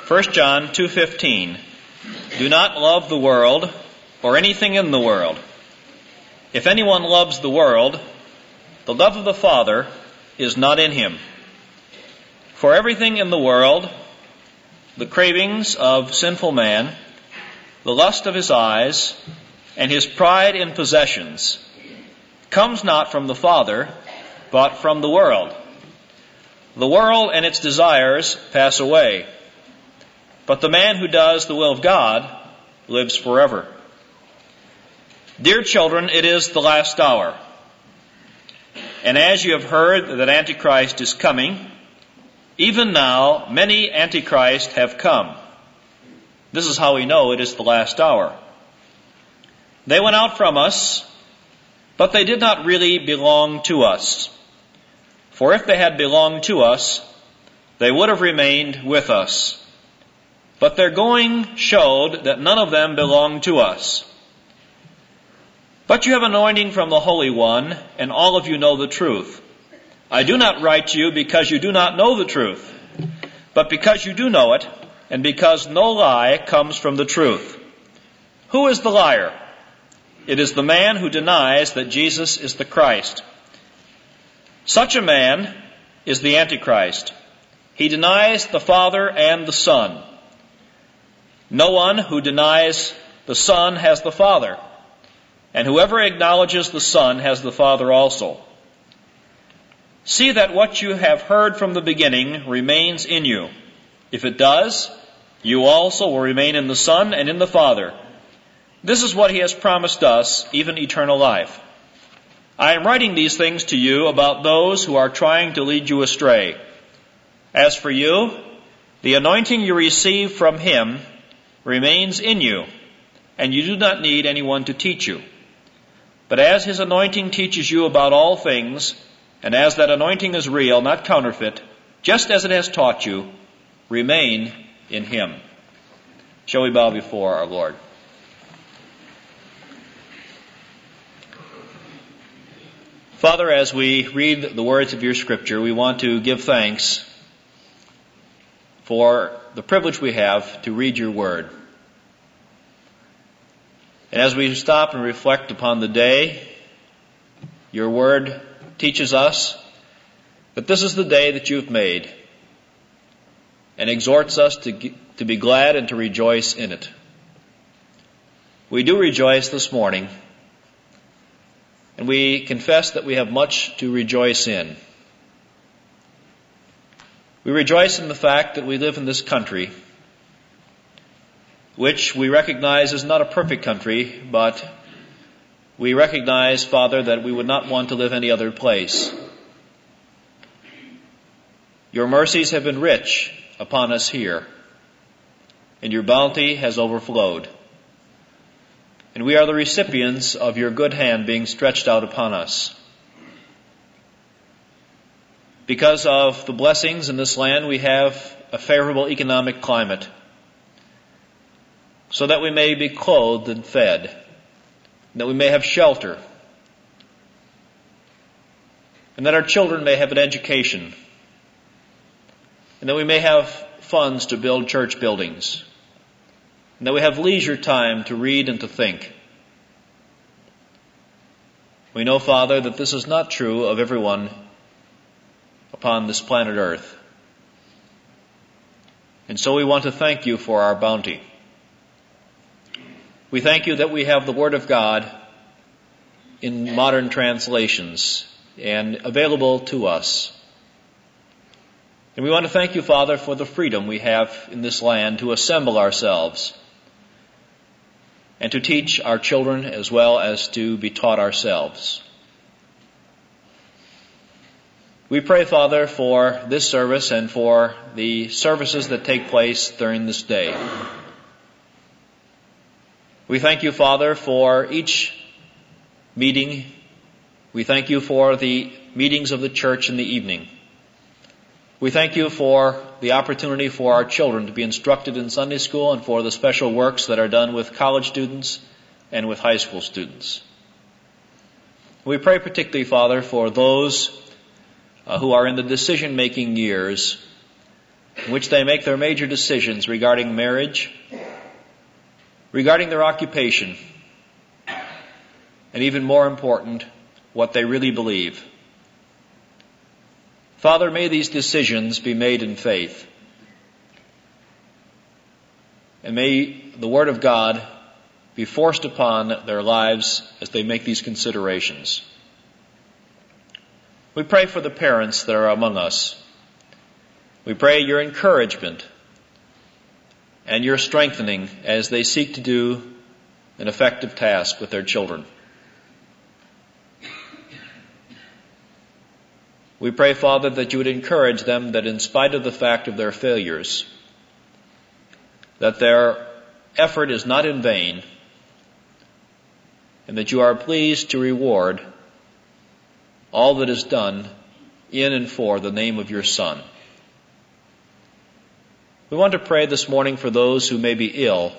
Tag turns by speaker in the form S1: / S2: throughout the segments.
S1: 1 John 2:15, do not love the world or anything in the world. If anyone loves the world, the love of the Father is not in him. For everything in the world, the cravings of sinful man, the lust of his eyes, and his pride in possessions, comes not from the Father, but from the world. The world and its desires pass away, but the man who does the will of God lives forever. Dear children, it is the last hour. And as you have heard that Antichrist is coming, even now many Antichrists have come. This is how we know it is the last hour. They went out from us, but they did not really belong to us. For if they had belonged to us, they would have remained with us. But their going showed that none of them belonged to us. But you have anointing from the Holy One, and all of you know the truth. I do not write to you because you do not know the truth, but because you do know it, and because no lie comes from the truth. Who is the liar? It is the man who denies that Jesus is the Christ. Such a man is the Antichrist. He denies the Father and the Son. No one who denies the Son has the Father, and whoever acknowledges the Son has the Father also. See that what you have heard from the beginning remains in you. If it does, you also will remain in the Son and in the Father. This is what he has promised us, even eternal life. I am writing these things to you about those who are trying to lead you astray. As for you, the anointing you receive from him remains in you, and you do not need anyone to teach you. But as his anointing teaches you about all things, and as that anointing is real, not counterfeit, just as it has taught you, remain in him. Shall we bow before our Lord? Father, as we read the words of your Scripture, we want to give thanks for the privilege we have to read your word. And as we stop and reflect upon the day, your word teaches us that this is the day that you've made, and exhorts us to be glad and to rejoice in it. We do rejoice this morning, and we confess that we have much to rejoice in. We rejoice in the fact that we live in this country, which we recognize is not a perfect country, but we recognize, Father, that we would not want to live any other place. Your mercies have been rich upon us here, and your bounty has overflowed. And we are the recipients of your good hand being stretched out upon us. Because of the blessings in this land, we have a favorable economic climate, so that we may be clothed and fed, that we may have shelter, and that our children may have an education, and that we may have funds to build church buildings, and that we have leisure time to read and to think. We know, Father, that this is not true of everyone upon this planet Earth. And so we want to thank you for our bounty. We thank you that we have the Word of God in modern translations and available to us. And we want to thank you, Father, for the freedom we have in this land to assemble ourselves and to teach our children as well as to be taught ourselves. We pray, Father, for this service and for the services that take place during this day. We thank you, Father, for each meeting. We thank you for the meetings of the church in the evening. We thank you for the opportunity for our children to be instructed in Sunday school and for the special works that are done with college students and with high school students. We pray particularly, Father, for those who are in the decision-making years in which they make their major decisions regarding marriage, regarding their occupation, and even more important, what they really believe. Father, may these decisions be made in faith. And may the Word of God be forced upon their lives as they make these considerations. We pray for the parents that are among us. We pray your encouragement and your strengthening as they seek to do an effective task with their children. We pray, Father, that you would encourage them that in spite of the fact of their failures, that their effort is not in vain, and that you are pleased to reward all that is done in and for the name of your Son. We want to pray this morning for those who may be ill,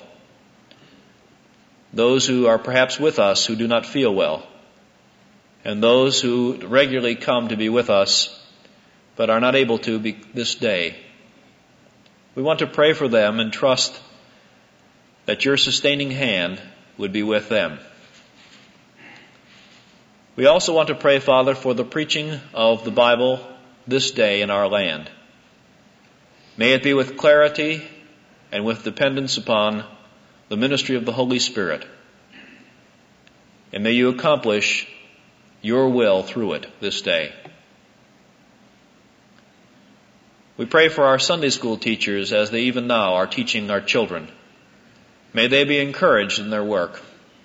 S1: those who are perhaps with us who do not feel well, and those who regularly come to be with us but are not able to be this day. We want to pray for them and trust that your sustaining hand would be with them. We also want to pray, Father, for the preaching of the Bible this day in our land. May it be with clarity and with dependence upon the ministry of the Holy Spirit. And may you accomplish your will through it this day. We pray for our Sunday school teachers as they even now are teaching our children. May they be encouraged in their work.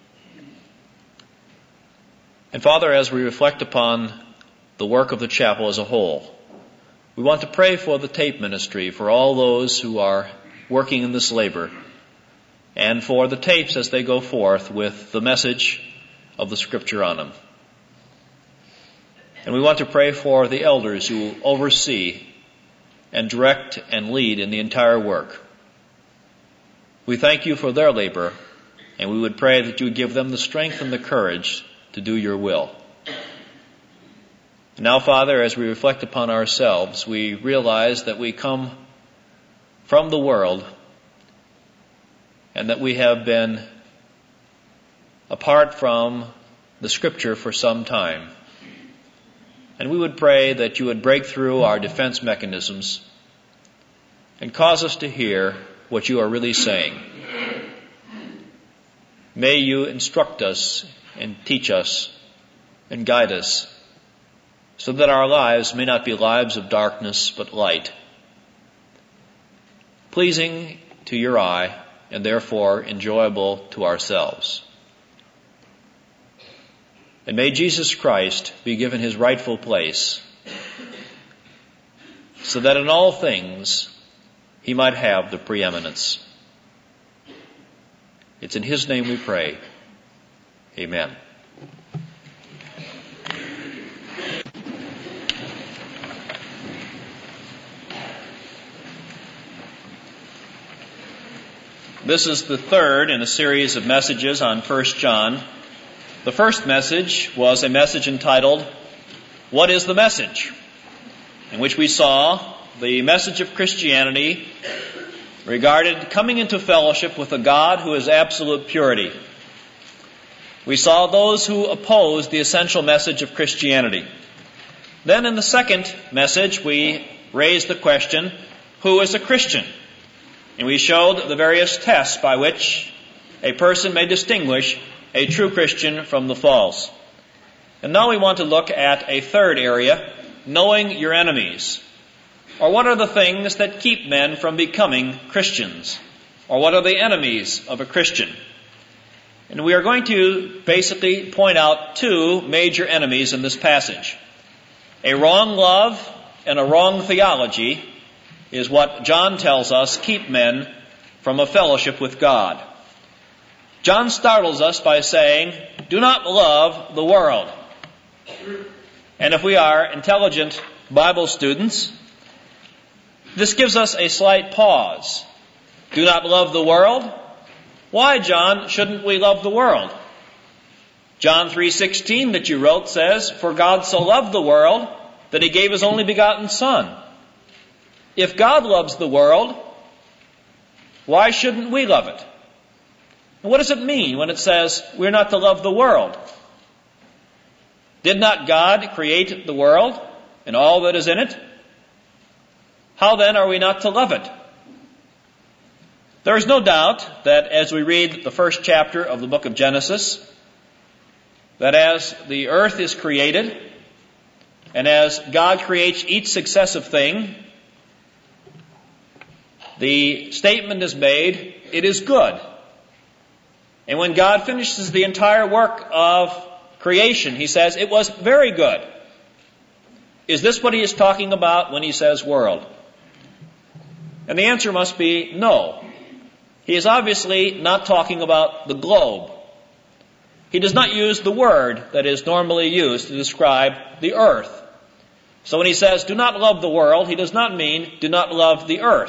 S1: And Father, as we reflect upon the work of the chapel as a whole, we want to pray for the tape ministry, for all those who are working in this labor, and for the tapes as they go forth with the message of the Scripture on them. And we want to pray for the elders who oversee and direct and lead in the entire work. We thank you for their labor, and we would pray that you would give them the strength and the courage to do your will. Now, Father, as we reflect upon ourselves, we realize that we come from the world and that we have been apart from the Scripture for some time. And we would pray that you would break through our defense mechanisms and cause us to hear what you are really saying. May you instruct us and teach us and guide us so that our lives may not be lives of darkness but light, pleasing to your eye and therefore enjoyable to ourselves. And may Jesus Christ be given his rightful place so that in all things he might have the preeminence. It's in his name we pray. Amen. This is the third in a series of messages on 1 John. The first message was a message entitled, What is the Message? In which we saw the message of Christianity regarded coming into fellowship with a God who is absolute purity. We saw those who opposed the essential message of Christianity. Then in the second message, we raised the question, who is a Christian? And we showed the various tests by which a person may distinguish a true Christian from the false. And now we want to look at a third area, knowing your enemies. Or what are the things that keep men from becoming Christians? Or what are the enemies of a Christian? And we are going to basically point out two major enemies in this passage. A wrong love and a wrong theology is what John tells us keep men from a fellowship with God. John startles us by saying, do not love the world. And if we are intelligent Bible students, this gives us a slight pause. Do not love the world? Why, John, shouldn't we love the world? John 3:16 that you wrote says, For God so loved the world that he gave his only begotten Son. If God loves the world, why shouldn't we love it? What does it mean when it says we're not to love the world? Did not God create the world and all that is in it? How then are we not to love it? There is no doubt that as we read the first chapter of the book of Genesis, that as the earth is created, and as God creates each successive thing, the statement is made, it is good. And when God finishes the entire work of creation, he says, it was very good. Is this what he is talking about when he says world? And the answer must be no. He is obviously not talking about the globe. He does not use the word that is normally used to describe the earth. So when he says, do not love the world, he does not mean, do not love the earth.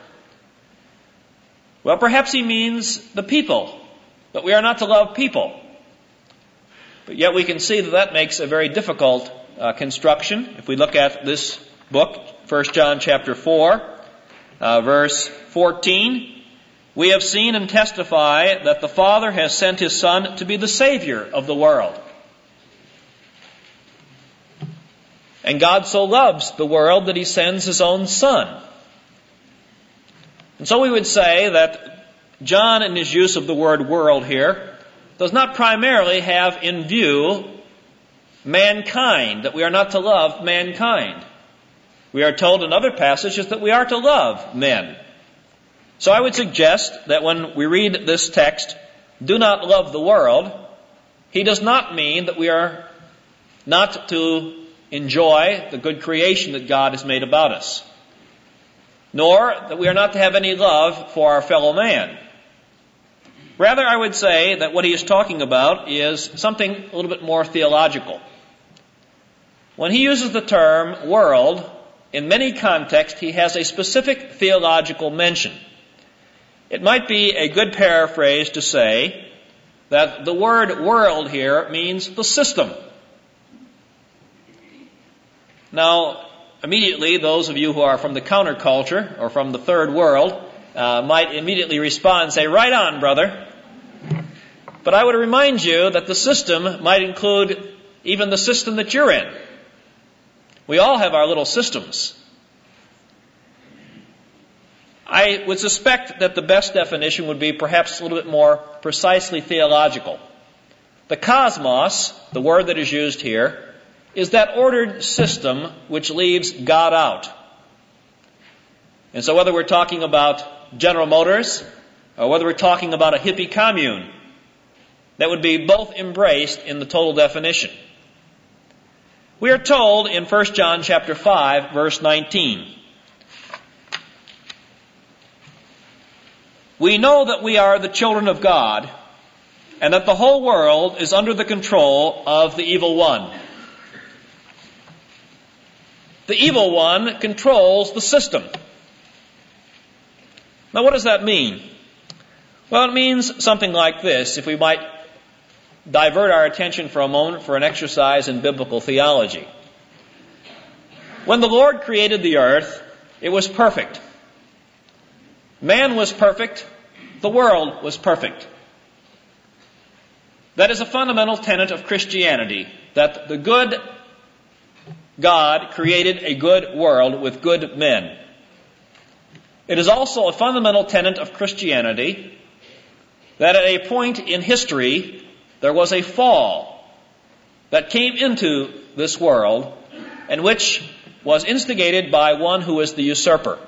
S1: Well, perhaps he means the people, but we are not to love people. But yet we can see that that makes a very difficult construction. If we look at this book, 1 John chapter 4, verse 14, we have seen and testify that the Father has sent his Son to be the Savior of the world. And God so loves the world that he sends his own Son. And so we would say that John, in his use of the word world here, does not primarily have in view mankind, that we are not to love mankind. We are told in other passages that we are to love men. So I would suggest that when we read this text, do not love the world, he does not mean that we are not to enjoy the good creation that God has made about us, nor that we are not to have any love for our fellow man. Rather, I would say that what he is talking about is something a little bit more theological. When he uses the term world, in many contexts, he has a specific theological mention. It might be a good paraphrase to say that the word world here means the system. Now, immediately, those of you who are from the counterculture or from the third world might immediately respond and say, right on, brother. But I would remind you that the system might include even the system that you're in. We all have our little systems. I would suspect that the best definition would be perhaps a little bit more precisely theological. The cosmos, the word that is used here, is that ordered system which leaves God out. And so whether we're talking about General Motors or whether we're talking about a hippie commune, that would be both embraced in the total definition. We are told in 1 John chapter 5, verse 19, we know that we are the children of God, and that the whole world is under the control of the evil one. The evil one controls the system. Now, what does that mean? Well, it means something like this, if we might divert our attention for a moment for an exercise in biblical theology. When the Lord created the earth, it was perfect. Man was perfect. The world was perfect. That is a fundamental tenet of Christianity, that the good God created a good world with good men. It is also a fundamental tenet of Christianity that at a point in history there was a fall that came into this world and which was instigated by one who is the usurper.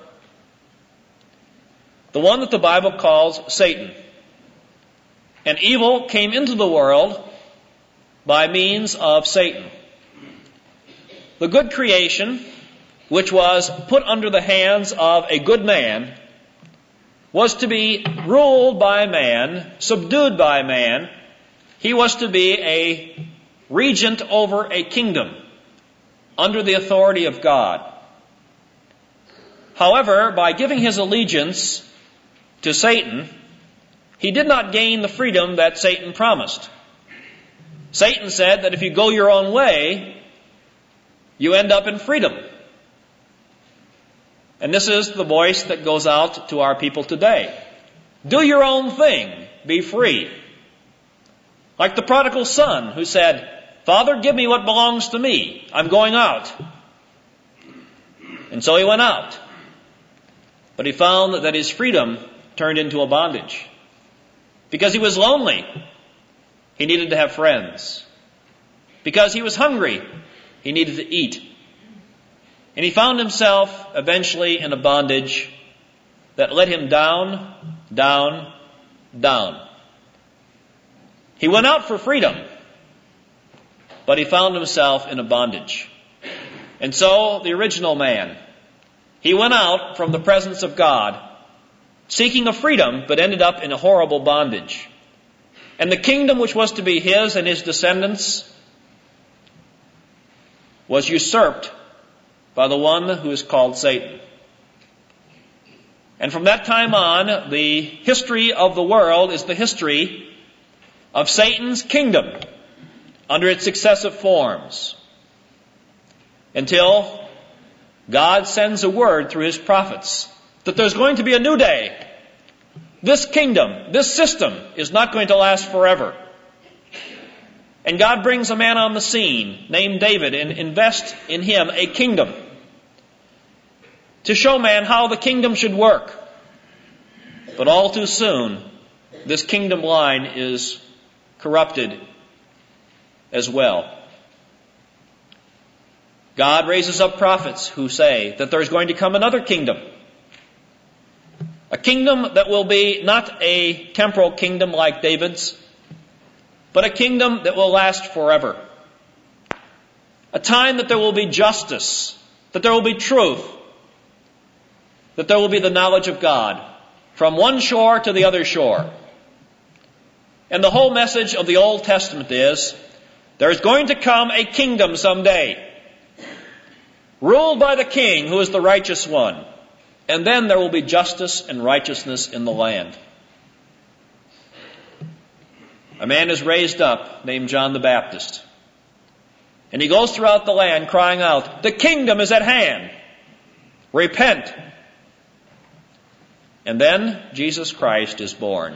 S1: The one that the Bible calls Satan. And evil came into the world by means of Satan. The good creation, which was put under the hands of a good man, was to be ruled by man, subdued by man. He was to be a regent over a kingdom under the authority of God. However, by giving his allegiance to Satan, he did not gain the freedom that Satan promised. Satan said that if you go your own way, you end up in freedom. And this is the voice that goes out to our people today. Do your own thing. Be free. Like the prodigal son who said, Father, give me what belongs to me. I'm going out. And so he went out. But he found that his freedom turned into a bondage. Because he was lonely, he needed to have friends. Because he was hungry, he needed to eat. And he found himself eventually in a bondage that led him down, down, down. He went out for freedom, but he found himself in a bondage. And so the original man, he went out from the presence of God, seeking a freedom, but ended up in a horrible bondage. And the kingdom which was to be his and his descendants was usurped by the one who is called Satan. And from that time on, the history of the world is the history of Satan's kingdom under its successive forms, until God sends a word through his prophets that there's going to be a new day. This kingdom, this system is not going to last forever. And God brings a man on the scene named David and invests in him a kingdom to show man how the kingdom should work. But all too soon, this kingdom line is corrupted as well. God raises up prophets who say that there's going to come another kingdom. A kingdom that will be not a temporal kingdom like David's, but a kingdom that will last forever. A time that there will be justice, that there will be truth, that there will be the knowledge of God from one shore to the other shore. And the whole message of the Old Testament is, there's going to come a kingdom someday, ruled by the king who is the righteous one. And then there will be justice and righteousness in the land. A man is raised up named John the Baptist. And he goes throughout the land crying out, the kingdom is at hand. Repent. And then Jesus Christ is born.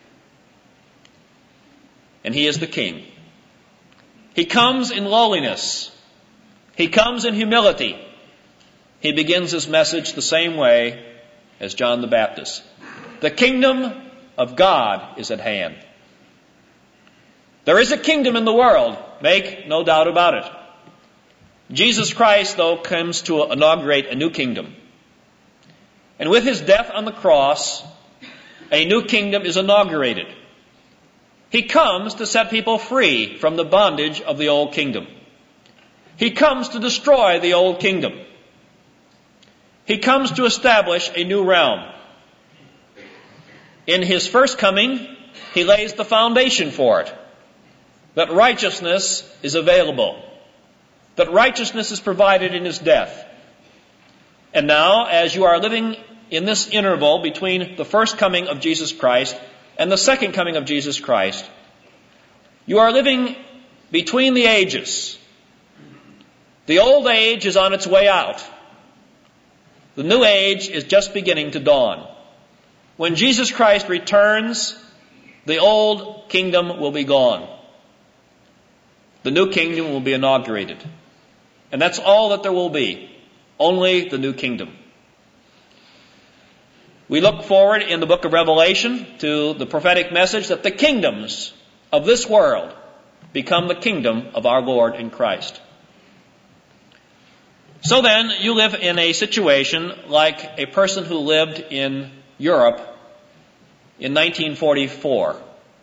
S1: And he is the king. He comes in lowliness. He comes in humility. He begins his message the same way as John the Baptist. The kingdom of God is at hand. There is a kingdom in the world, make no doubt about it. Jesus Christ, though, comes to inaugurate a new kingdom. And with his death on the cross, a new kingdom is inaugurated. He comes to set people free from the bondage of the old kingdom. He comes to destroy the old kingdom. He comes to establish a new realm. In his first coming, he lays the foundation for it. That righteousness is available. That righteousness is provided in his death. And now, as you are living in this interval between the first coming of Jesus Christ and the second coming of Jesus Christ, you are living between the ages. The old age is on its way out. The new age is just beginning to dawn. When Jesus Christ returns, the old kingdom will be gone. The new kingdom will be inaugurated. And that's all that there will be. Only the new kingdom. We look forward in the book of Revelation to the prophetic message that the kingdoms of this world become the kingdom of our Lord in Christ. So then, you live in a situation like a person who lived in Europe in 1944.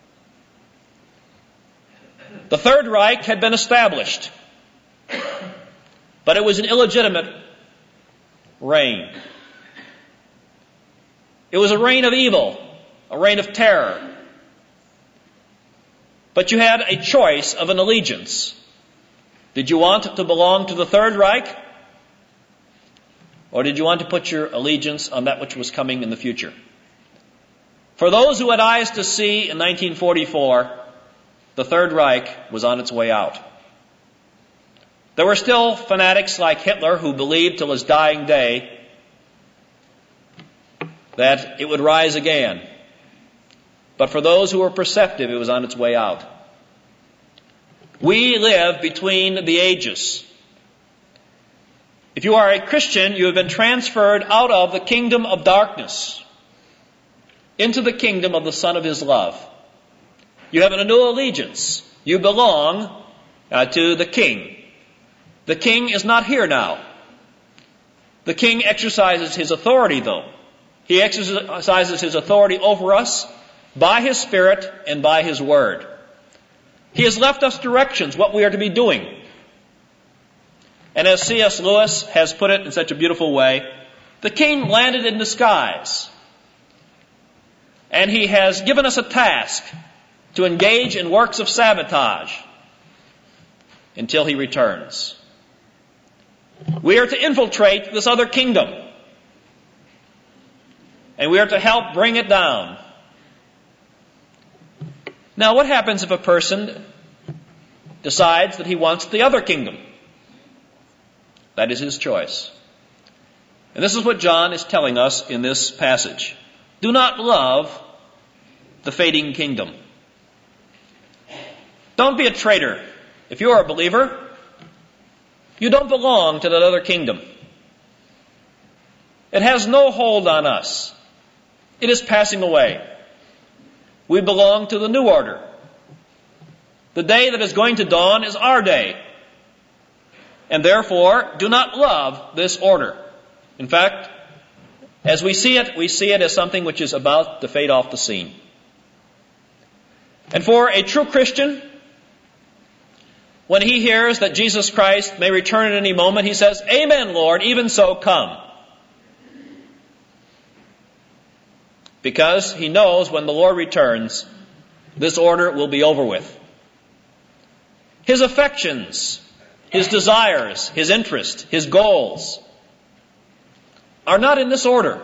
S1: The Third Reich had been established, but it was an illegitimate reign. It was a reign of evil, a reign of terror. But you had a choice of an allegiance. Did you want to belong to the Third Reich? Or did you want to put your allegiance on that which was coming in the future? For those who had eyes to see in 1944, the Third Reich was on its way out. There were still fanatics like Hitler who believed till his dying day that it would rise again. But for those who were perceptive, it was on its way out. We live between the ages. If you are a Christian, you have been transferred out of the kingdom of darkness into the kingdom of the Son of His love. You have a new allegiance. You belong to the King. The King is not here now. The King exercises His authority, though. He exercises His authority over us by His Spirit and by His Word. He has left us directions, what we are to be doing. And as C.S. Lewis has put it in such a beautiful way, the King landed in the skies. And He has given us a task to engage in works of sabotage until He returns. We are to infiltrate this other kingdom. And we are to help bring it down. Now, what happens if a person decides that he wants the other kingdom? That is his choice. And this is what John is telling us in this passage. Do not love the fading kingdom. Don't be a traitor. If you are a believer, you don't belong to that other kingdom. It has no hold on us. It is passing away. We belong to the new order. The day that is going to dawn is our day. And therefore, do not love this order. In fact, as we see it as something which is about to fade off the scene. And for a true Christian, when he hears that Jesus Christ may return at any moment, he says, "Amen, Lord, even so come." Because he knows when the Lord returns, this order will be over with. His affections, his desires, his interest, his goals are not in this order.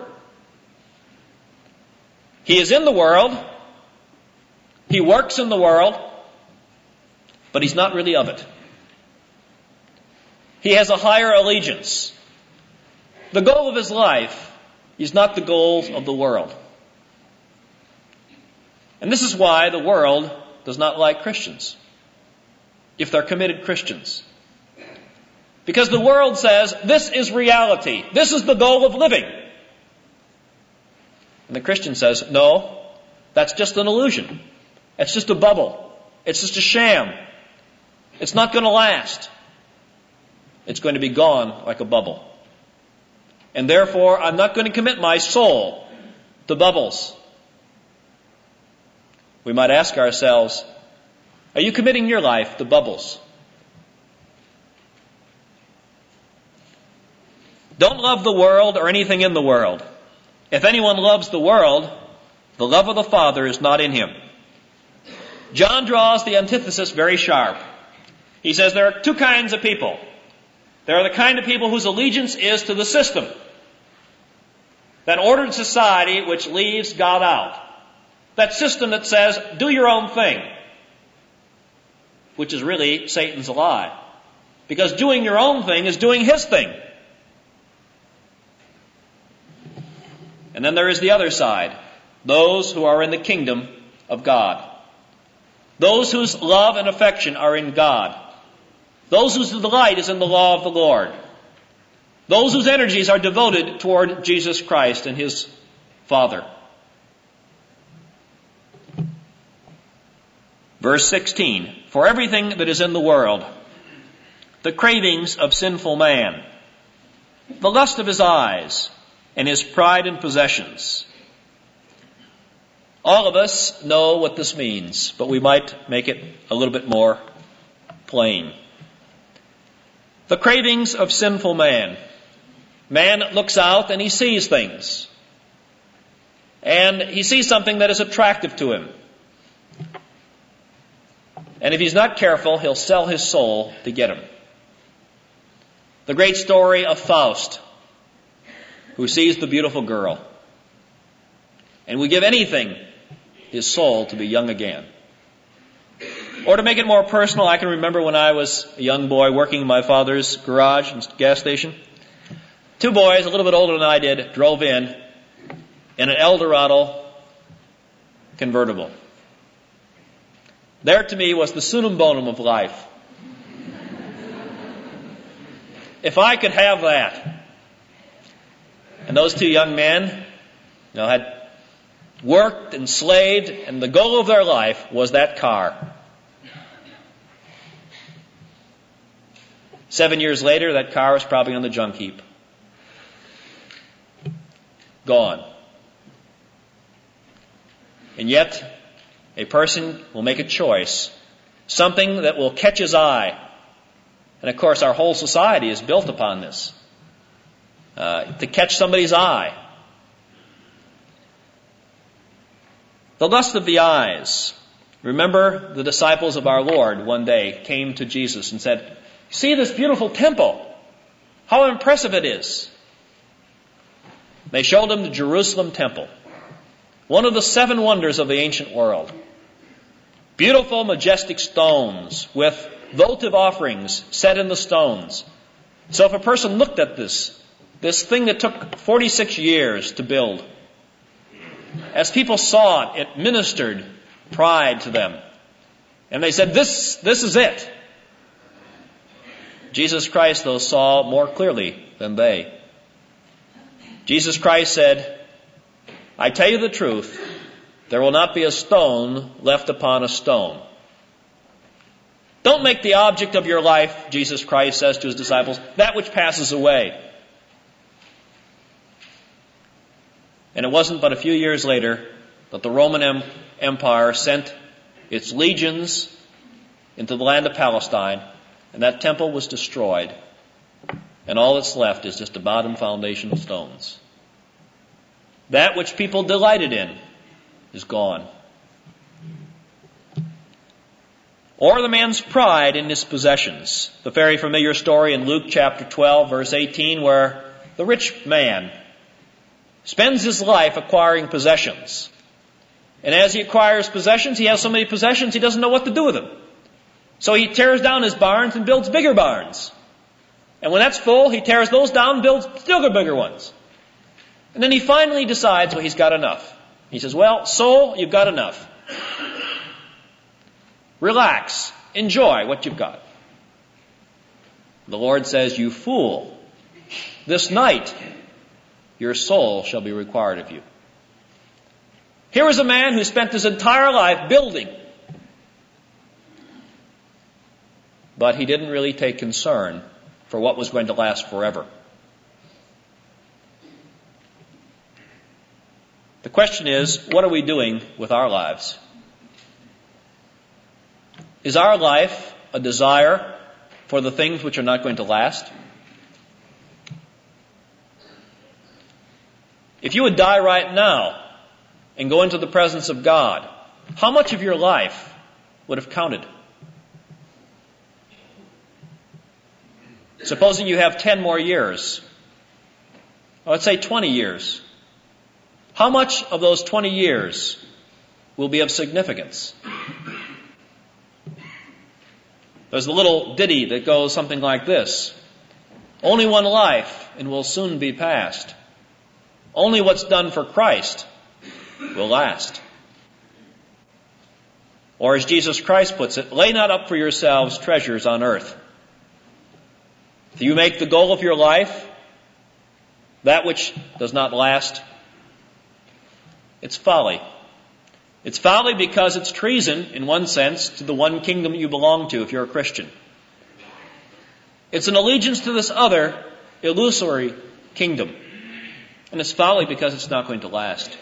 S1: He is in the world, he works in the world, but he's not really of it. He has a higher allegiance. The goal of his life is not the goals of the world. And this is why the world does not like Christians, if they're committed Christians. Because the world says, this is reality. This is the goal of living. And the Christian says, no, that's just an illusion. It's just a bubble. It's just a sham. It's not going to last. It's going to be gone like a bubble. And therefore, I'm not going to commit my soul to bubbles. We might ask ourselves, are you committing your life to bubbles? Don't love the world or anything in the world. If anyone loves the world, the love of the Father is not in him. John draws the antithesis very sharp. He says there are two kinds of people. There are the kind of people whose allegiance is to the system, that ordered society which leaves God out. That system that says, do your own thing, which is really Satan's lie. Because doing your own thing is doing his thing. And then there is the other side, those who are in the kingdom of God. Those whose love and affection are in God. Those whose delight is in the law of the Lord. Those whose energies are devoted toward Jesus Christ and his Father. Verse 16, for everything that is in the world, the cravings of sinful man, the lust of his eyes, and his pride in possessions. All of us know what this means, but we might make it a little bit more plain. The cravings of sinful man. Man looks out and he sees things. And he sees something that is attractive to him. And if he's not careful, he'll sell his soul to get him. The great story of Faust, who sees the beautiful girl and would give anything, his soul, to be young again. Or to make it more personal, I can remember when I was a young boy working in my father's garage and gas station. Two boys, a little bit older than I did, drove in, in an Eldorado convertible. There to me was the summum bonum of life. If I could have that. And those two young men, had worked and slaved, and the goal of their life was that car. 7 years later, that car was probably on the junk heap. Gone. And yet, a person will make a choice, something that will catch his eye. And of course, our whole society is built upon this. To catch somebody's eye. The lust of the eyes. Remember, the disciples of our Lord one day came to Jesus and said, "See this beautiful temple. How impressive it is." They showed him the Jerusalem temple, one of the 7 wonders of the ancient world. Beautiful, majestic stones with votive offerings set in the stones. So if a person looked at this thing that took 46 years to build, as people saw it, it ministered pride to them. And they said, this is it. Jesus Christ, though, saw more clearly than they. Jesus Christ said, "I tell you the truth, there will not be a stone left upon a stone." Don't make the object of your life, Jesus Christ says to his disciples, that which passes away. And it wasn't but a few years later that the Roman Empire sent its legions into the land of Palestine, and that temple was destroyed. And all that's left is just a bottom foundation of stones. That which people delighted in is gone. Or the man's pride in his possessions. The very familiar story in Luke chapter 12, verse 18, where the rich man spends his life acquiring possessions. And as he acquires possessions, he has so many possessions he doesn't know what to do with them. So he tears down his barns and builds bigger barns. And when that's full, he tears those down and builds still bigger ones. And then he finally decides, he's got enough. He says, soul, you've got enough. Relax. Enjoy what you've got. The Lord says, "You fool, this night your soul shall be required of you." Here is a man who spent his entire life building. But he didn't really take concern for what was going to last forever. The question is, what are we doing with our lives? Is our life a desire for the things which are not going to last? If you would die right now and go into the presence of God, how much of your life would have counted? Supposing you have 10 more years, let's say 20 years. How much of those 20 years will be of significance? There's a little ditty that goes something like this. Only one life and will soon be past. Only what's done for Christ will last. Or as Jesus Christ puts it, lay not up for yourselves treasures on earth. If you make the goal of your life that which does not last, it's folly. It's folly because it's treason, in one sense, to the one kingdom you belong to if you're a Christian. It's an allegiance to this other illusory kingdom. And it's folly because it's not going to last.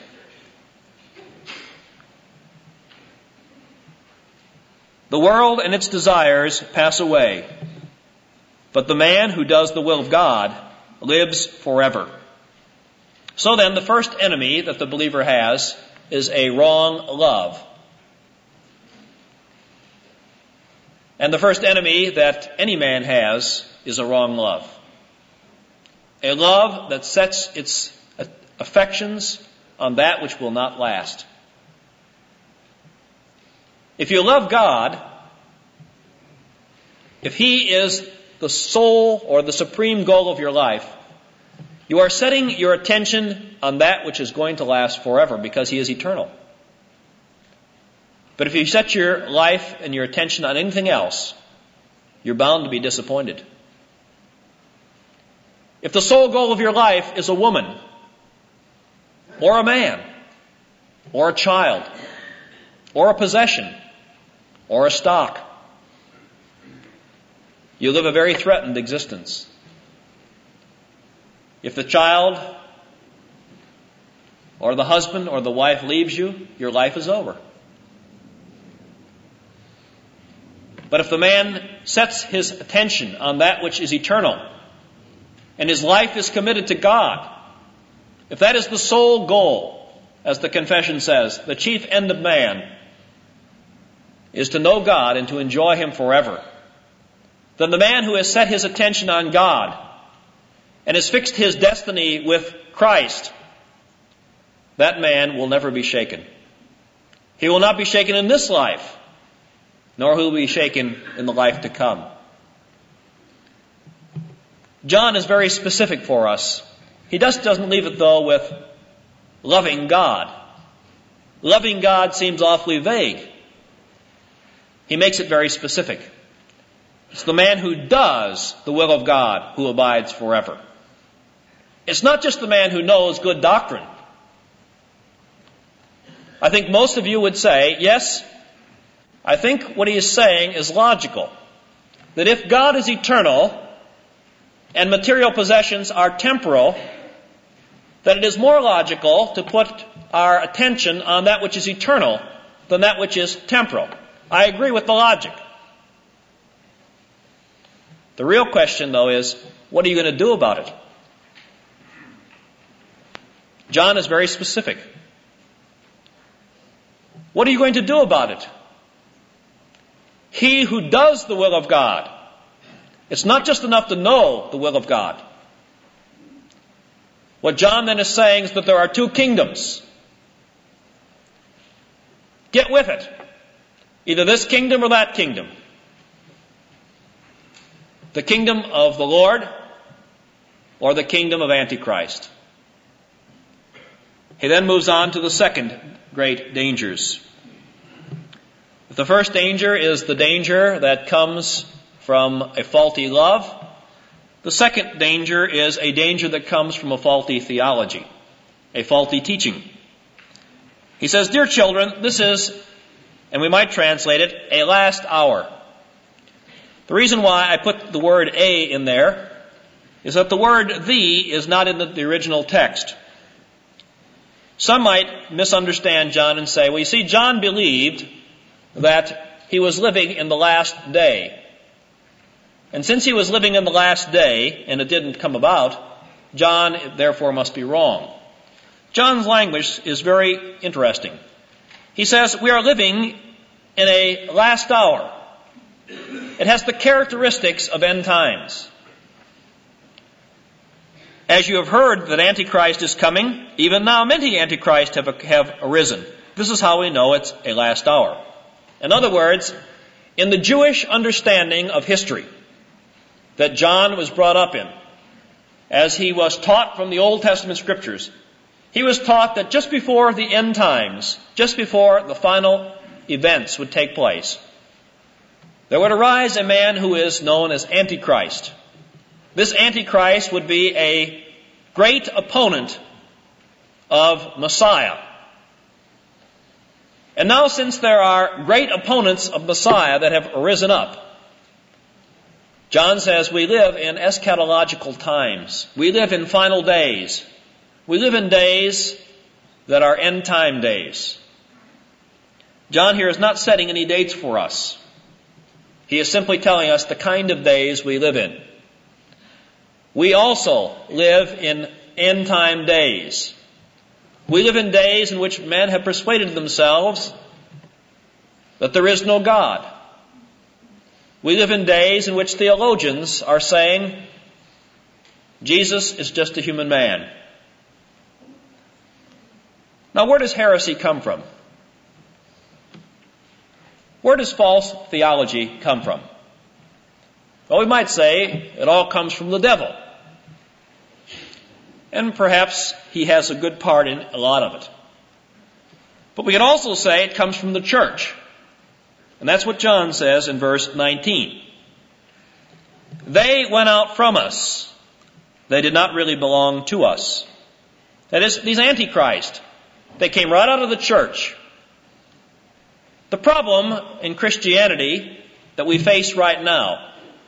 S1: The world and its desires pass away, but the man who does the will of God lives forever. So then, the first enemy that the believer has is a wrong love. And the first enemy that any man has is a wrong love. A love that sets its affections on that which will not last. If you love God, if He is the sole or the supreme goal of your life, You are setting your attention on that which is going to last forever because he is eternal. But if you set your life and your attention on anything else, you're bound to be disappointed. If the sole goal of your life is a woman, or a man, or a child, or a possession, or a stock, you live a very threatened existence. If the child or the husband or the wife leaves you, your life is over. But if the man sets his attention on that which is eternal, and his life is committed to God, if that is the sole goal, as the confession says, the chief end of man is to know God and to enjoy him forever, then the man who has set his attention on God and has fixed his destiny with Christ, that man will never be shaken. He will not be shaken in this life, nor will he be shaken in the life to come. John is very specific for us. He doesn't leave it, though, with loving God. Loving God seems awfully vague. He makes it very specific. It's the man who does the will of God who abides forever. It's not just the man who knows good doctrine. I think most of you would say, yes, I think what he is saying is logical. That if God is eternal and material possessions are temporal, that it is more logical to put our attention on that which is eternal than that which is temporal. I agree with the logic. The real question, though, is, what are you going to do about it? John is very specific. What are you going to do about it? He who does the will of God. It's not just enough to know the will of God. What John then is saying is that there are two kingdoms. Get with it. Either this kingdom or that kingdom. The kingdom of the Lord or the kingdom of Antichrist. He then moves on to the second great dangers. The first danger is the danger that comes from a faulty love. The second danger is a danger that comes from a faulty theology, a faulty teaching. He says, dear children, this is, and we might translate it, a last hour. The reason why I put the word a in there is that the word the is not in the original text. Some might misunderstand John and say, well, you see, John believed that he was living in the last day. And since he was living in the last day, and it didn't come about, John, therefore, must be wrong. John's language is very interesting. He says, we are living in a last hour. It has the characteristics of end times. As you have heard that Antichrist is coming, even now many Antichrists have arisen. This is how we know it's a last hour. In other words, in the Jewish understanding of history that John was brought up in, as he was taught from the Old Testament scriptures, he was taught that just before the end times, just before the final events would take place, there would arise a man who is known as Antichrist. This Antichrist would be a great opponent of Messiah. And now, since there are great opponents of Messiah that have arisen up, John says we live in eschatological times. We live in final days. We live in days that are end time days. John here is not setting any dates for us. He is simply telling us the kind of days we live in. We also live in end time days. We live in days in which men have persuaded themselves that there is no God. We live in days in which theologians are saying Jesus is just a human man. Now, where does heresy come from? Where does false theology come from? Well, we might say it all comes from the devil. And perhaps he has a good part in a lot of it. But we can also say it comes from the church. And that's what John says in verse 19. They went out from us. They did not really belong to us. That is, these antichrists, they came right out of the church. The problem in Christianity that we face right now,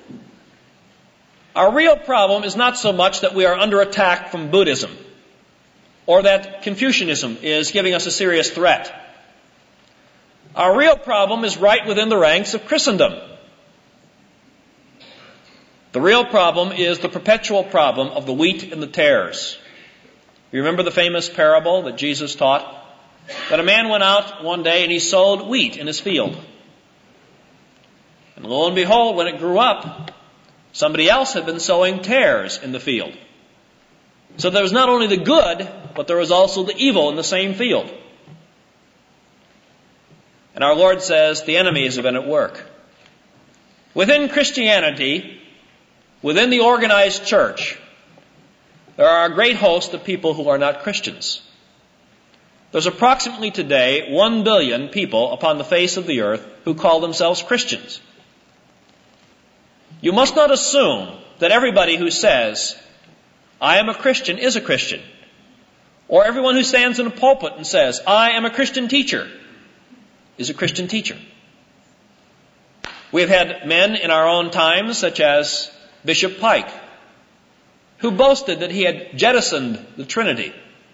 S1: our real problem is not so much that we are under attack from Buddhism or that Confucianism is giving us a serious threat. Our real problem is right within the ranks of Christendom. The real problem is the perpetual problem of the wheat and the tares. You remember the famous parable that Jesus taught? That a man went out one day and he sowed wheat in his field. And lo and behold, when it grew up, somebody else had been sowing tares in the field. So there was not only the good, but there was also the evil in the same field. And our Lord says the enemies have been at work. Within Christianity, within the organized church, there are a great host of people who are not Christians. There's approximately today 1 billion people upon the face of the earth who call themselves Christians. You must not assume that everybody who says, I am a Christian, is a Christian. Or everyone who stands in a pulpit and says, I am a Christian teacher, is a Christian teacher. We have had men in our own times, such as Bishop Pike, who boasted that he had jettisoned the Trinity,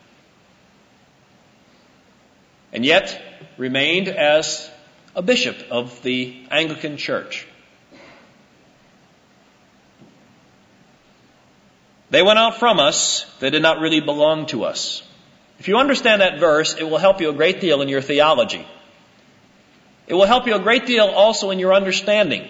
S1: and yet remained as a bishop of the Anglican Church. They went out from us, they did not really belong to us. If you understand that verse, it will help you a great deal in your theology. It will help you a great deal also in your understanding.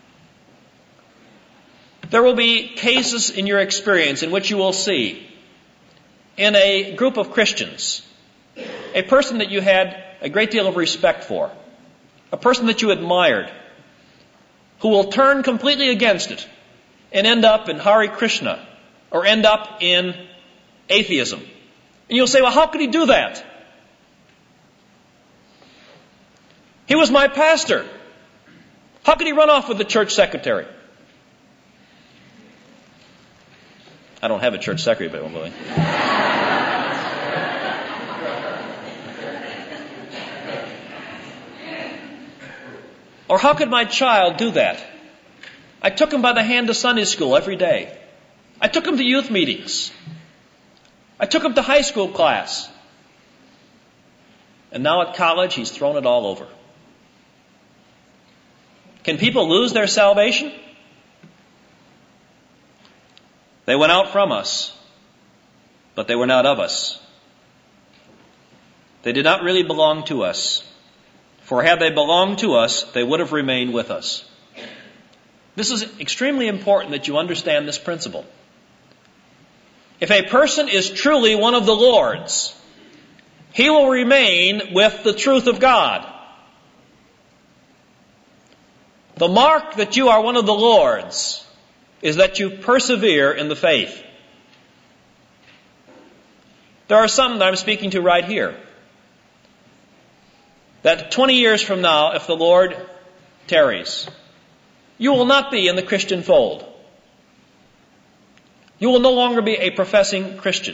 S1: There will be cases in your experience in which you will see, in a group of Christians, a person that you had a great deal of respect for, a person that you admired, who will turn completely against it and end up in Hare Krishna or end up in atheism. And you'll say, well, how could he do that? He was my pastor. How could he run off with the church secretary? I don't have a church secretary, but I'm willing. Or how could my child do that? I took him by the hand to Sunday school every day. I took him to youth meetings. I took him to high school class. And now at college, he's thrown it all over. Can people lose their salvation? They went out from us, but they were not of us. They did not really belong to us. For had they belonged to us, they would have remained with us. This is extremely important that you understand this principle. If a person is truly one of the Lord's, he will remain with the truth of God. The mark that you are one of the Lord's is that you persevere in the faith. There are some that I'm speaking to right here, that 20 years from now, if the Lord tarries, you will not be in the Christian fold. You will no longer be a professing Christian.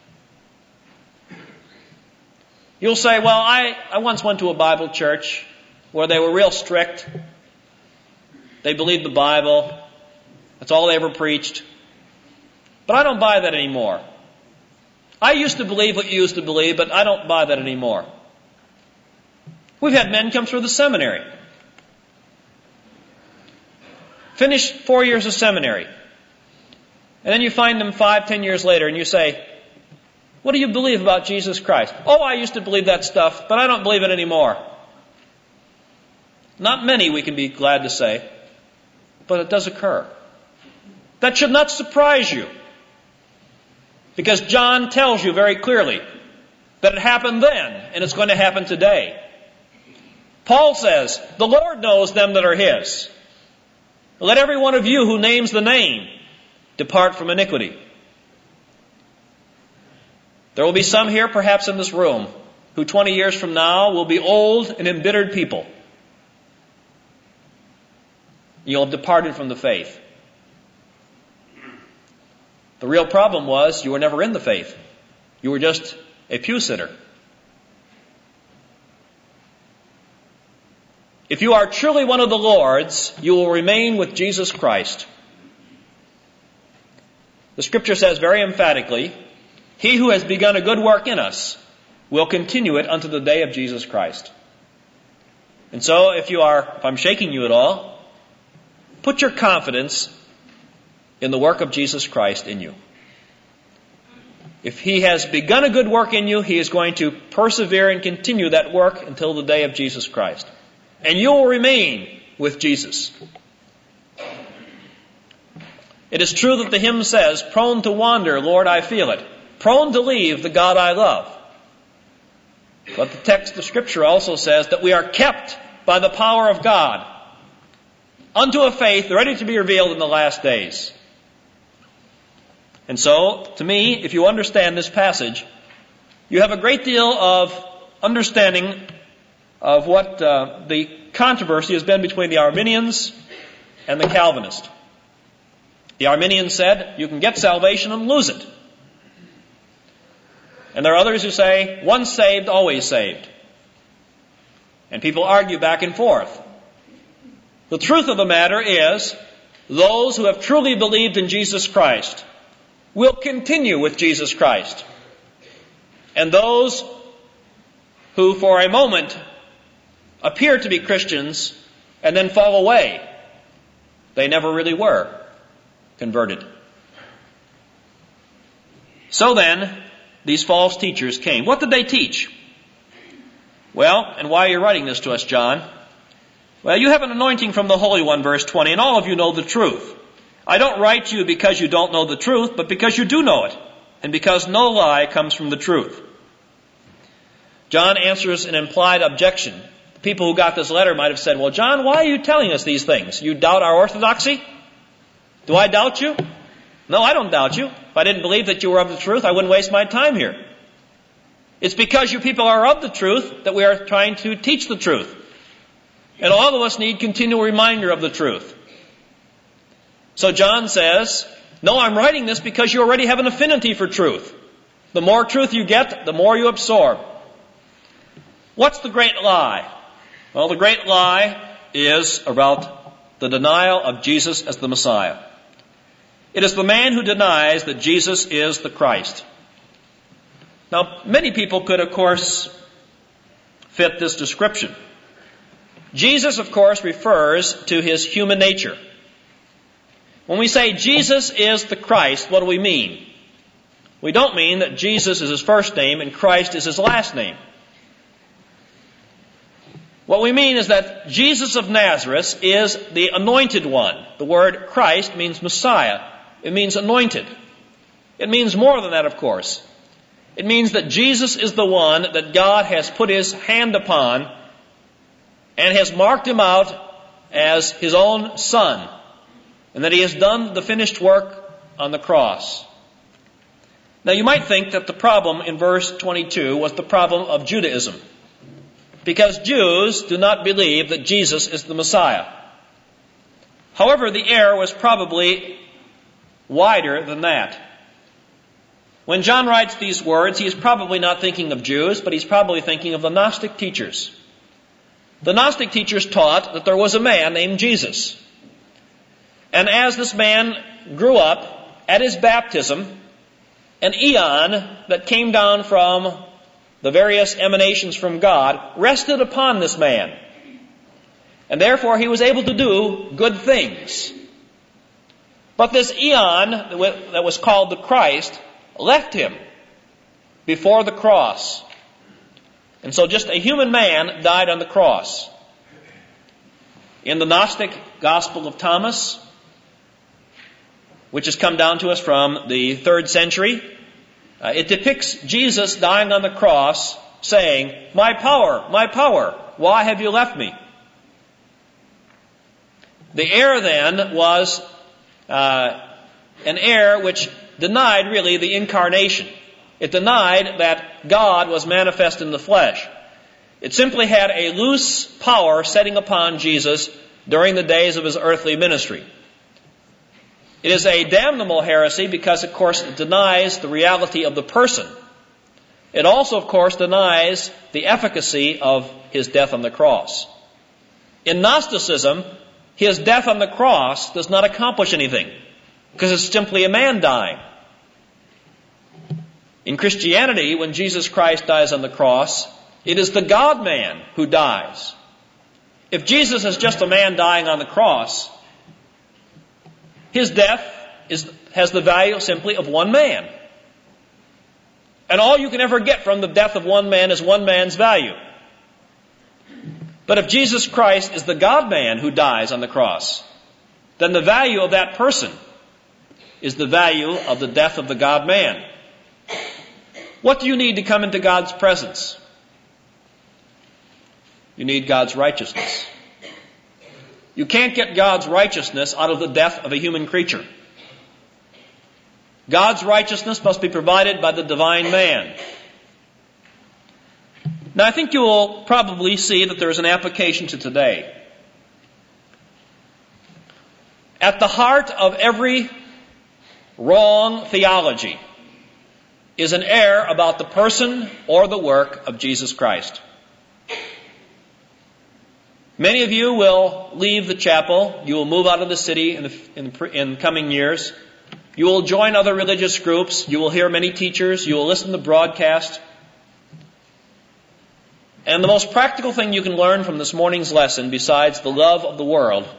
S1: You'll say, well, I once went to a Bible church where they were real strict. They believed the Bible. That's all they ever preached. But I don't buy that anymore. I used to believe what you used to believe, but I don't buy that anymore. We've had men come through the seminary, finish 4 years of seminary, and then you find them 5-10 years later and you say, what do you believe about Jesus Christ? Oh, I used to believe that stuff, but I don't believe it anymore. Not many, we can be glad to say, but it does occur. That should not surprise you, because John tells you very clearly that it happened then and it's going to happen today. Paul says, the Lord knows them that are His. Let every one of you who names the name depart from iniquity. There will be some here, perhaps in this room, who 20 years from now will be old and embittered people. You'll have departed from the faith. The real problem was you were never in the faith. You were just a pew sitter. If you are truly one of the Lord's, you will remain with Jesus Christ. The Scripture says very emphatically, he who has begun a good work in us will continue it unto the day of Jesus Christ. And so if I'm shaking you at all, put your confidence in the work of Jesus Christ in you. If he has begun a good work in you, he is going to persevere and continue that work until the day of Jesus Christ. And you will remain with Jesus. It is true that the hymn says, prone to wander, Lord, I feel it. Prone to leave the God I love. But the text of Scripture also says that we are kept by the power of God unto a faith ready to be revealed in the last days. And so, to me, if you understand this passage, you have a great deal of understanding of what the controversy has been between the Arminians and the Calvinists. The Arminians said, you can get salvation and lose it. And there are others who say, once saved, always saved. And people argue back and forth. The truth of the matter is, those who have truly believed in Jesus Christ will continue with Jesus Christ. And those who for a moment appear to be Christians and then fall away, they never really were converted. So then, these false teachers came. What did they teach? Well, and why are you writing this to us, John? Well, you have an anointing from the Holy One, verse 20, and all of you know the truth. I don't write to you because you don't know the truth, but because you do know it, and because no lie comes from the truth. John answers an implied objection. The people who got this letter might have said, well, John, why are you telling us these things? You doubt our orthodoxy? Do I doubt you? No, I don't doubt you. If I didn't believe that you were of the truth, I wouldn't waste my time here. It's because you people are of the truth that we are trying to teach the truth. And all of us need continual reminder of the truth. So John says, no, I'm writing this because you already have an affinity for truth. The more truth you get, the more you absorb. What's the great lie? Well, the great lie is about the denial of Jesus as the Messiah. It is the man who denies that Jesus is the Christ. Now, many people could, of course, fit this description. Jesus, of course, refers to his human nature. When we say Jesus is the Christ, what do we mean? We don't mean that Jesus is his first name and Christ is his last name. What we mean is that Jesus of Nazareth is the anointed one. The word Christ means Messiah. It means anointed. It means more than that, of course. It means that Jesus is the one that God has put his hand upon and has marked him out as his own son, and that he has done the finished work on the cross. Now you might think that the problem in verse 22 was the problem of Judaism, because Jews do not believe that Jesus is the Messiah. However, the error was probably wider than that. When John writes these words, he is probably not thinking of Jews, but he's probably thinking of the Gnostic teachers. The Gnostic teachers taught that there was a man named Jesus. And as this man grew up, at his baptism, an eon that came down from the various emanations from God rested upon this man. And therefore he was able to do good things. But this eon that was called the Christ left him before the cross. And so just a human man died on the cross. In the Gnostic Gospel of Thomas, which has come down to us from the 3rd century, it depicts Jesus dying on the cross saying, my power, why have you left me? The error then was an error which denied really the incarnation. It denied that God was manifest in the flesh. It simply had a loose power setting upon Jesus during the days of his earthly ministry. It is a damnable heresy because, of course, it denies the reality of the person. It also, of course, denies the efficacy of his death on the cross. In Gnosticism, his death on the cross does not accomplish anything because it's simply a man dying. In Christianity, when Jesus Christ dies on the cross, it is the God-man who dies. If Jesus is just a man dying on the cross, his death has the value simply of one man. And all you can ever get from the death of one man is one man's value. But if Jesus Christ is the God-man who dies on the cross, then the value of that person is the value of the death of the God-man. What do you need to come into God's presence? You need God's righteousness. You can't get God's righteousness out of the death of a human creature. God's righteousness must be provided by the divine man. Now, I think you will probably see that there is an application to today. At the heart of every wrong theology is an error about the person or the work of Jesus Christ. Many of you will leave the chapel. You will move out of the city in coming years. You will join other religious groups. You will hear many teachers. You will listen to broadcasts. And the most practical thing you can learn from this morning's lesson, besides the love of the world,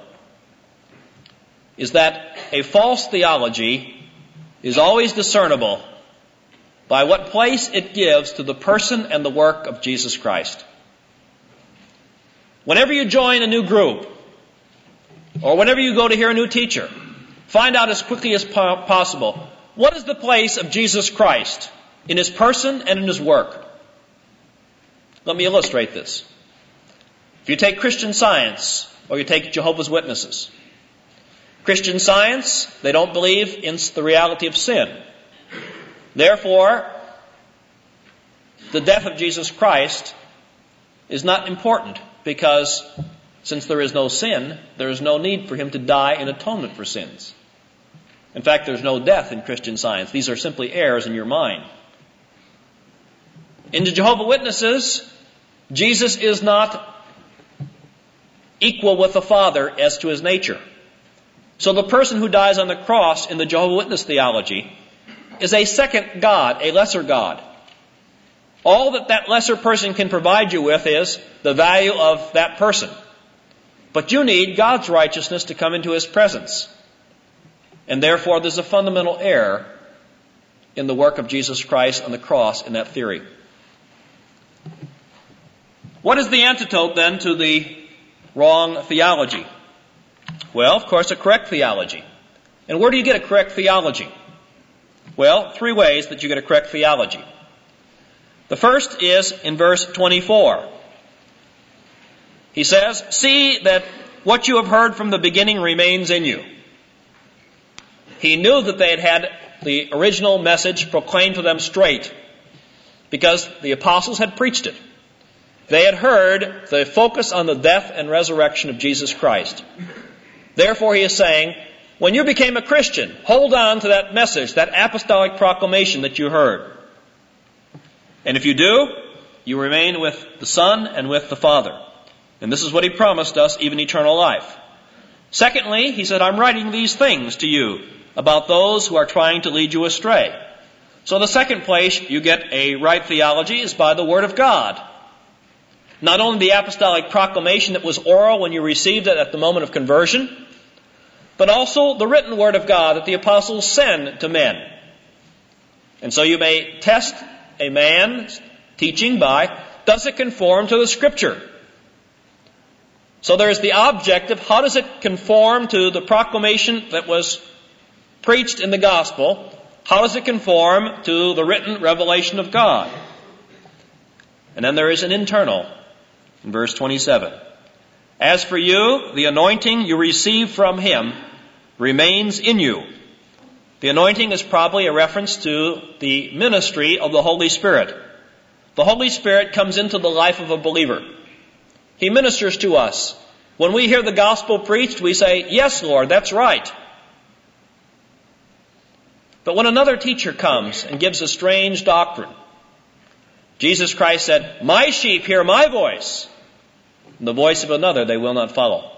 S1: is that a false theology is always discernible by what place it gives to the person and the work of Jesus Christ. Whenever you join a new group, or whenever you go to hear a new teacher, find out as quickly as possible, what is the place of Jesus Christ in his person and in his work? Let me illustrate this. If you take Christian Science, or you take Jehovah's Witnesses, Christian Science, they don't believe in the reality of sin. Therefore, the death of Jesus Christ is not important, because since there is no sin, there is no need for him to die in atonement for sins. In fact, there's no death in Christian Science. These are simply errors in your mind. In the Jehovah's Witnesses, Jesus is not equal with the Father as to his nature. So the person who dies on the cross in the Jehovah's Witness theology is a second God, a lesser God. All that lesser person can provide you with is the value of that person. But you need God's righteousness to come into his presence. And therefore there's a fundamental error in the work of Jesus Christ on the cross in that theory. What is the antidote then to the wrong theology? Well, of course, a correct theology. And where do you get a correct theology? Well, 3 ways that you get a correct theology. The first is in verse 24. He says, "See that what you have heard from the beginning remains in you." He knew that they had the original message proclaimed to them straight, because the apostles had preached it. They had heard the focus on the death and resurrection of Jesus Christ. Therefore, he is saying, when you became a Christian, hold on to that message, that apostolic proclamation that you heard. And if you do, you remain with the Son and with the Father. And this is what he promised us, even eternal life. Secondly, he said, I'm writing these things to you about those who are trying to lead you astray. So the second place you get a right theology is by the Word of God. Not only the apostolic proclamation that was oral when you received it at the moment of conversion, but also the written Word of God that the apostles send to men. And so you may test a man's teaching by, does it conform to the Scripture? So there's the objective, how does it conform to the proclamation that was preached in the gospel? How does it conform to the written revelation of God? And then there is an internal, in verse 27. As for you, the anointing you receive from him remains in you, The anointing is probably a reference to the ministry of the Holy Spirit. The Holy Spirit comes into the life of a believer. He ministers to us. When we hear the gospel preached, we say, "Yes, Lord, that's right." But when another teacher comes and gives a strange doctrine, Jesus Christ said, "My sheep hear my voice, and the voice of another they will not follow."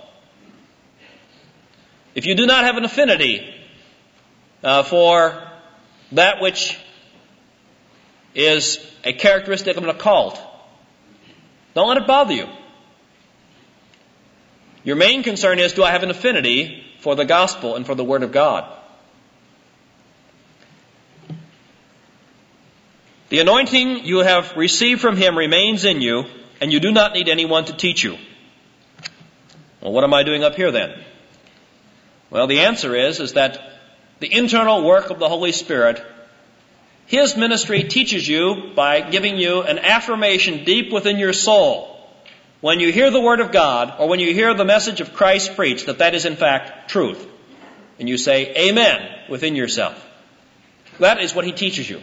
S1: If you do not have an affinity for that which is a characteristic of an occult, don't let it bother you. Your main concern is, do I have an affinity for the gospel and for the Word of God? The anointing you have received from Him remains in you, and you do not need anyone to teach you. Well, what am I doing up here then? Well, the answer is that the internal work of the Holy Spirit, His ministry teaches you by giving you an affirmation deep within your soul. When you hear the Word of God, or when you hear the message of Christ preached, that is in fact truth. And you say, "Amen," within yourself. That is what He teaches you.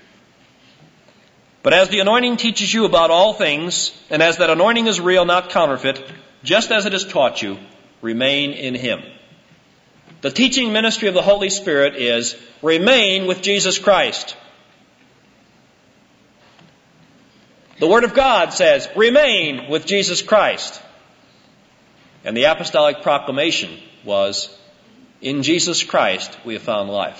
S1: But as the anointing teaches you about all things, and as that anointing is real, not counterfeit, just as it is taught you, remain in Him. The teaching ministry of the Holy Spirit is, remain with Jesus Christ. The Word of God says, remain with Jesus Christ. And the apostolic proclamation was, in Jesus Christ we have found life.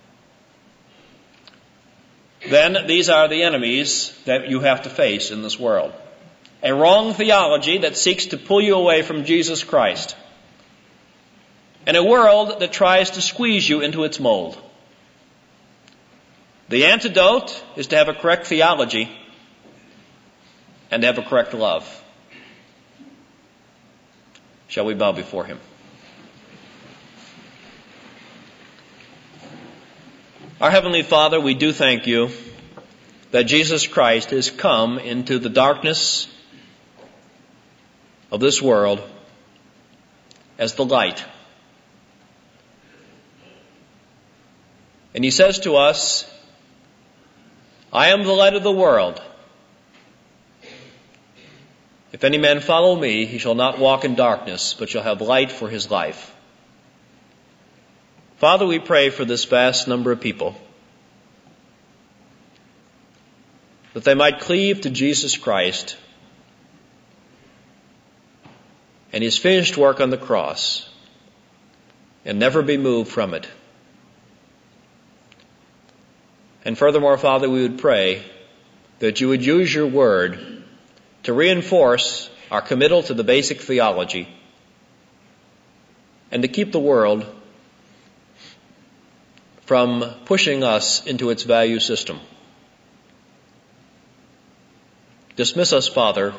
S1: Then these are the enemies that you have to face in this world. A wrong theology that seeks to pull you away from Jesus Christ. And a world that tries to squeeze you into its mold. The antidote is to have a correct theology and to have a correct love. Shall we bow before Him? Our Heavenly Father, we do thank You that Jesus Christ has come into the darkness of this world as the light. And He says to us, "I am the light of the world. If any man follow Me, he shall not walk in darkness, but shall have light for his life." Father, we pray for this vast number of people, that they might cleave to Jesus Christ and His finished work on the cross and never be moved from it. And furthermore, Father, we would pray that You would use Your Word to reinforce our committal to the basic theology and to keep the world from pushing us into its value system. Dismiss us, Father,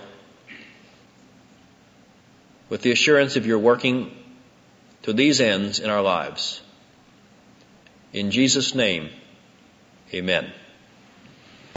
S1: with the assurance of Your working to these ends in our lives. In Jesus' name, amen.